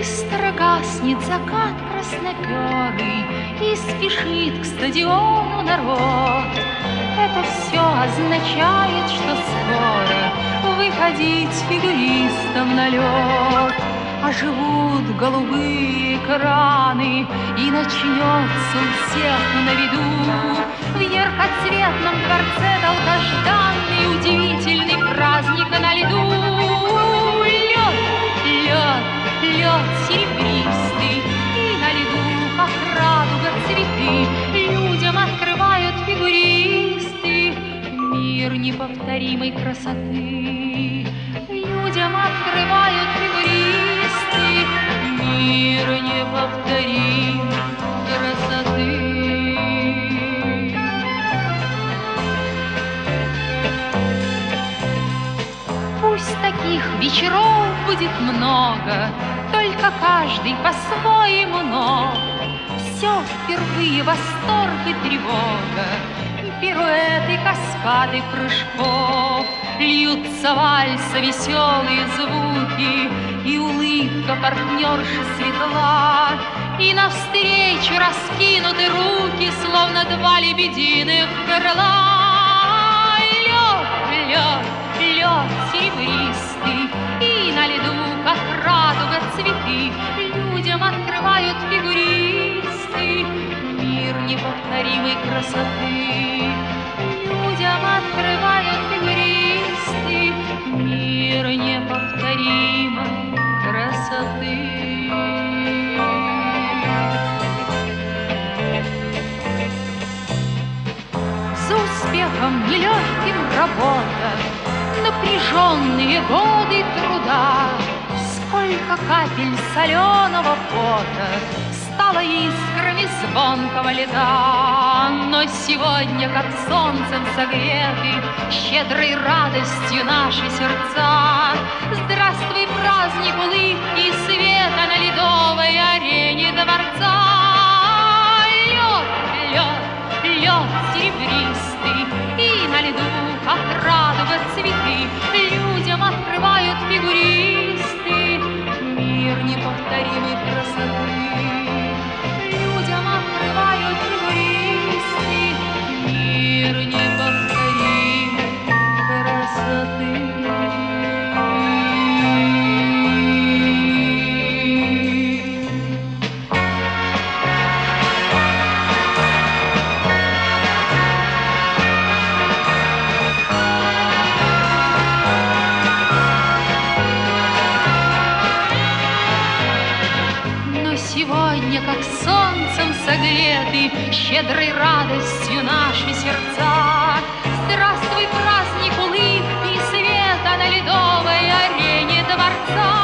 Быстро гаснет закат красноперый, и спешит к стадиону народ. Это все означает, что скоро выходить фигуристам на лед. Оживут голубые экраны, и начнется у всех на виду в яркоцветном дворце долгожданный удивительный праздник на льду. Лед серебристый, и на льду, как радуга, цветы людям открывают фигуристы мир неповторимой красоты. Людям открывают фигуристы мир неповторимой красоты. Пусть таких вечеров будет много, только каждый по-своему нов. Все впервые восторг и тревога, пируэты, каскады прыжков. Льются вальса веселые звуки, и улыбка партнерши светла, и навстречу раскинуты руки, словно два лебединых крыла. Лед серебристый, и на льду, как радуга, цветы людям открывают фигуристы мир неповторимой красоты. Людям открывают фигуристы мир неповторимой красоты. За успехом нелегким работа, напряженные годы труда. Сколько капель соленого пота стало искрами звонкого льда. Но сегодня, как солнцем согреты, щедрой радостью наши сердца, здравствуй, праздник улыбки и света на ледовой арене дворца. Лед серебристый, и на льду, как радуга, цветы людям открывают фигуристы мир неповторимой красоты. Людям открывают фигуристы мир неповторимой красоты. Сегодня, как солнцем согреты, щедрой радостью наши сердца, здравствуй, праздник улыбки и света на ледовой арене дворца.